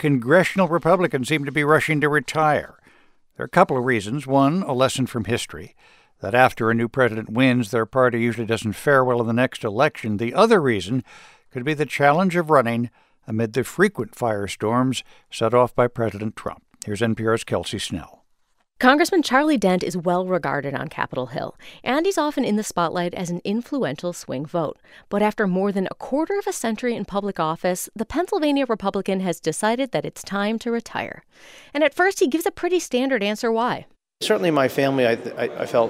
congressional Republicans seem to be rushing to retire. There are a couple of reasons. One, a lesson from history, that after a new president wins, their party usually doesn't fare well in the next election. The other reason could be the challenge of running amid the frequent firestorms set off by President Trump. Here's NPR's Kelsey Snell. Congressman Charlie Dent is well regarded on Capitol Hill, and he's often in the spotlight as an influential swing vote. But after more than a quarter of a century in public office, the Pennsylvania Republican has decided that it's time to retire. And at first, he gives a pretty standard answer why. Certainly my family, I thought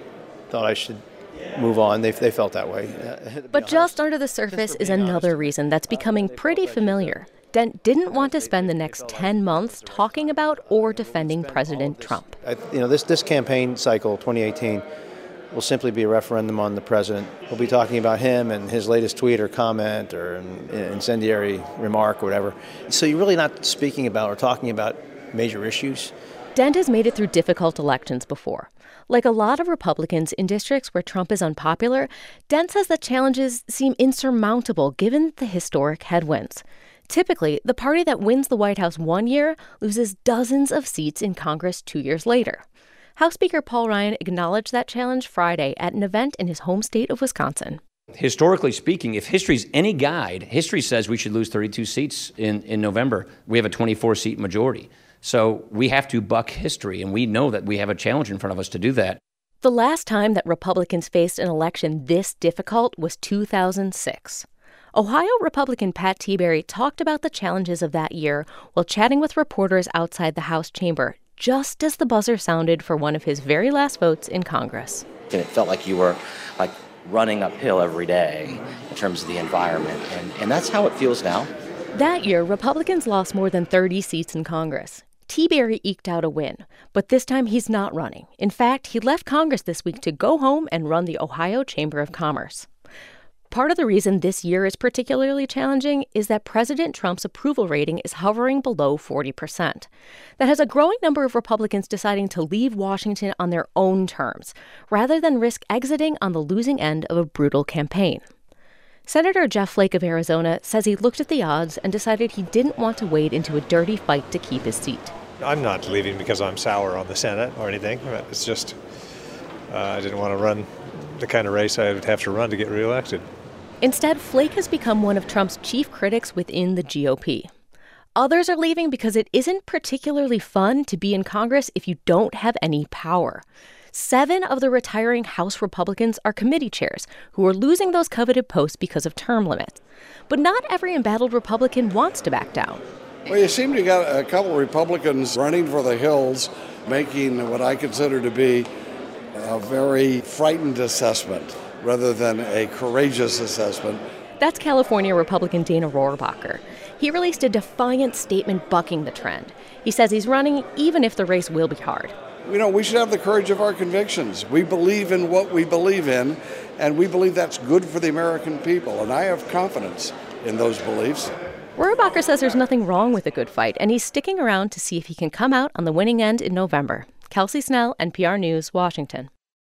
I should move on. They felt that way. But just under the surface is another reason that's becoming pretty familiar. Dent didn't want to spend the next 10 months talking about or defending President Trump. This campaign cycle, 2018, will simply be a referendum on the president. We'll be talking about him and his latest tweet or comment or an incendiary remark or whatever. So you're really not speaking about or talking about major issues. Dent has made it through difficult elections before. Like a lot of Republicans in districts where Trump is unpopular, Dent says the challenges seem insurmountable given the historic headwinds. Typically, the party that wins the White House one year loses dozens of seats in Congress 2 years later. House Speaker Paul Ryan acknowledged that challenge Friday at an event in his home state of Wisconsin. Historically speaking, if history's any guide, history says we should lose 32 seats in November. We have a 24-seat majority. So we have to buck history, and we know that we have a challenge in front of us to do that. The last time that Republicans faced an election this difficult was 2006. Ohio Republican Pat Tiberi talked about the challenges of that year while chatting with reporters outside the House chamber, just as the buzzer sounded for one of his very last votes in Congress. And it felt like you were running uphill every day in terms of the environment, and that's how it feels now. That year, Republicans lost more than 30 seats in Congress. Tiberi eked out a win, but this time he's not running. In fact, he left Congress this week to go home and run the Ohio Chamber of Commerce. Part of the reason this year is particularly challenging is that President Trump's approval rating is hovering below 40%. That has a growing number of Republicans deciding to leave Washington on their own terms, rather than risk exiting on the losing end of a brutal campaign. Senator Jeff Flake of Arizona says he looked at the odds and decided he didn't want to wade into a dirty fight to keep his seat. I'm not leaving because I'm sour on the Senate or anything. It's just I didn't want to run the kind of race I would have to run to get reelected. Instead, Flake has become one of Trump's chief critics within the GOP. Others are leaving because it isn't particularly fun to be in Congress if you don't have any power. 7 of the retiring House Republicans are committee chairs who are losing those coveted posts because of term limits. But not every embattled Republican wants to back down. Well, you seem to got a couple of Republicans running for the hills, making what I consider to be a very frightened assessment rather than a courageous assessment. That's California Republican Dana Rohrabacher. He released a defiant statement bucking the trend. He says he's running even if the race will be hard. We should have the courage of our convictions. We believe in what we believe in, and we believe that's good for the American people, and I have confidence in those beliefs. Rohrabacher says there's nothing wrong with a good fight, and he's sticking around to see if he can come out on the winning end in November. Kelsey Snell, NPR News, Washington.